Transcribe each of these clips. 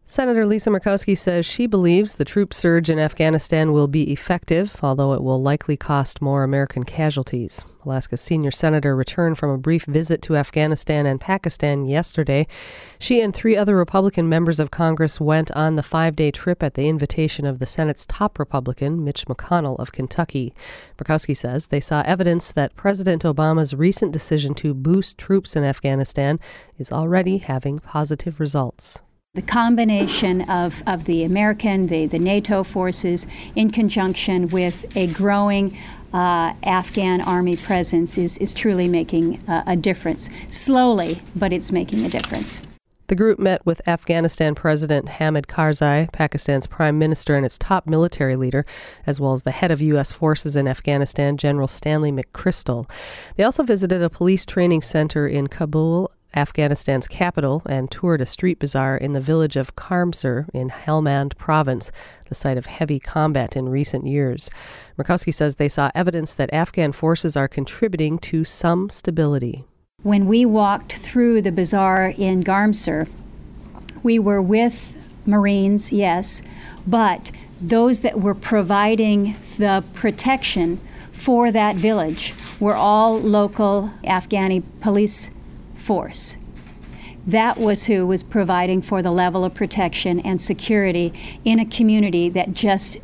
Senator Lisa Murkowski says she believes the troop surge in Afghanistan will be effective, although it will likely cost more American casualties. Alaska's senior senator returned from a brief visit to Afghanistan and Pakistan yesterday. She and 3 other Republican members of Congress went on the 5-day trip at the invitation of the Senate's top Republican, Mitch McConnell of Kentucky. Murkowski says they saw evidence that President Obama's recent decision to boost troops in Afghanistan is already having positive results. The combination of the American, the NATO forces, in conjunction with a growing Afghan army presence is truly making a difference. Slowly, but it's making a difference. The group met with Afghanistan President Hamid Karzai, Pakistan's prime minister and its top military leader, as well as the head of U.S. forces in Afghanistan, General Stanley McChrystal. They also visited a police training center in Kabul, Afghanistan's capital, and toured a street bazaar in the village of Karmsir in Helmand province, the site of heavy combat in recent years. Murkowski says they saw evidence that Afghan forces are contributing to some stability. When we walked through the bazaar in Karmsir, we were with Marines, yes, but those that were providing the protection for that village were all local Afghani police force. That was who was providing for the level of protection and security in a community that just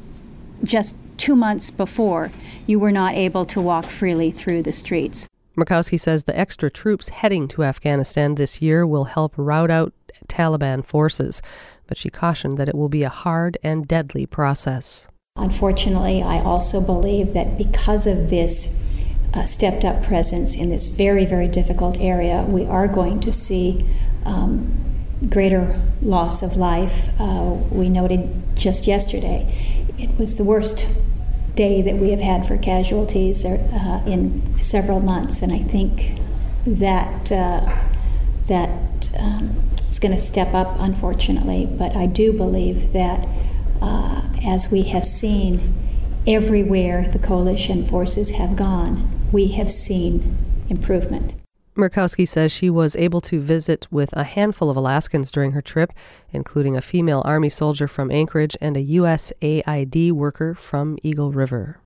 2 months before you were not able to walk freely through the streets. Murkowski says the extra troops heading to Afghanistan this year will help rout out Taliban forces, but she cautioned that it will be a hard and deadly process. Unfortunately, I also believe that because of this stepped up presence in this very, very difficult area, we are going to see greater loss of life. We noted just yesterday, it was the worst day that we have had for casualties in several months, and I think that it's going to step up, unfortunately. But I do believe that as we have seen everywhere the coalition forces have gone, we have seen improvement. Murkowski says she was able to visit with a handful of Alaskans during her trip, including a female Army soldier from Anchorage and a USAID worker from Eagle River.